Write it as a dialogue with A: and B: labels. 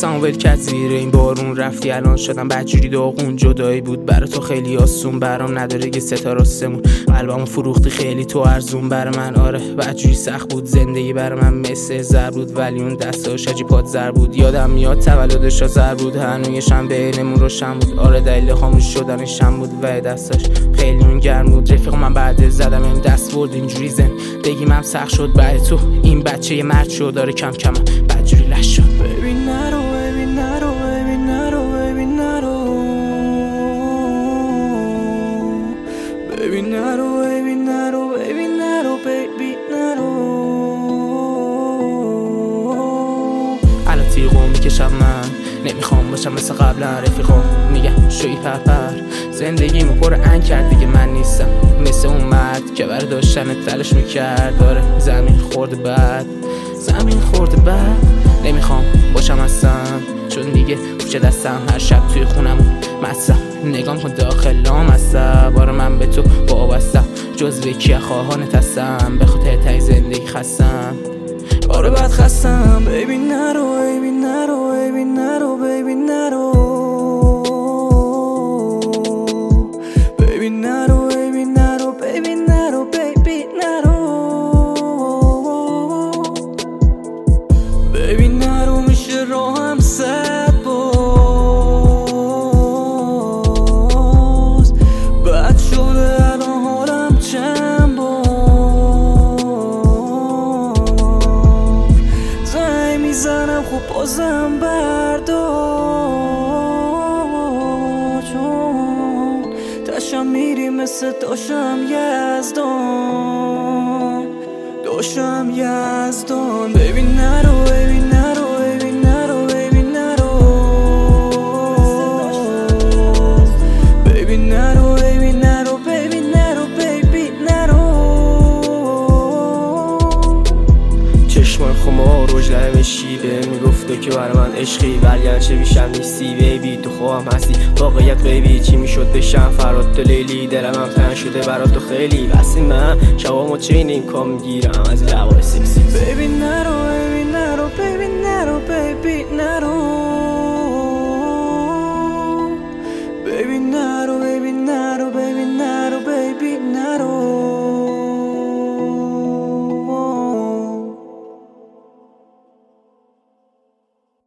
A: واسم ول کرد زیر این بارون، رفتی الان شدم بدجوری داغون. جدایی بود برا تو خیلی آسون، برام نداره یه ستاره آسمون. قلبمو فروختی خیلی تو ارزون برا من، آره بدجوری سخت بود زندگی برا من مثل زر بود، ولی اون دستاش حاجی پات زر بود. یادم میاد تولدش زر بود، هنوزشم بینمون روشن بود. آره دلیل خاموش شدنشم بود و دستاش خیلی اون گرم بود. رفیق من بعد زدم این دست برد اینجوری زندگی من سخت شد بعد تو. این بچه یه مرد شد داره کم کم بدجوری لش شد.
B: ببین نرو ببین نرو ببین نرو ببین نرو ببین نرو ببین نرو ببین نرو ببین نرو.
A: الان تیغو میکشم من، نمیخوام باشم مثل قبلا. رفیقام میگن شوی پرپر، زندگیمو پر ان کرد دیگه من نیستم مثل اون مرد که برای داشتن تلاش میکرد. داره زمین خورده بعد نمیخوام باشم اصلا، چون دیگه پوچه دستم هر شب توی خونمون مستم. نگام کن داخلام هستم، بار من به تو وابستم، جزو کیه خواهانت هستم، به خاطر تای زندگی خستم.
B: آره بد خستم. ببین نرو ببین نرو ببین نرو ببین نرو ببین نرو ببین نرو ببین نرو ببین نرو ببین نرو. میشه راهم صد باز بد شده الان حالم چند باز زنگ میزنم خب بازم بردار، چون تشم میری مثل داشم یزدان. ببین نرو ببین نرو ببین نرو ببین نرو ببین نرو ببین نرو ببین نرو ببین نرو.
C: چشمان خمار روش لرم شیبه میگفته که برای من عشقی، ولی هرچه بیشم نیستی بیبی. تو خوام هستی واقعیت غیبی، چی میشد بشم فراد تو لیلی. دلم هم تن شده برات تو خیلی، واسه من شبامو چینین کام میگیرم از لبای سکسی.
B: ببین نرو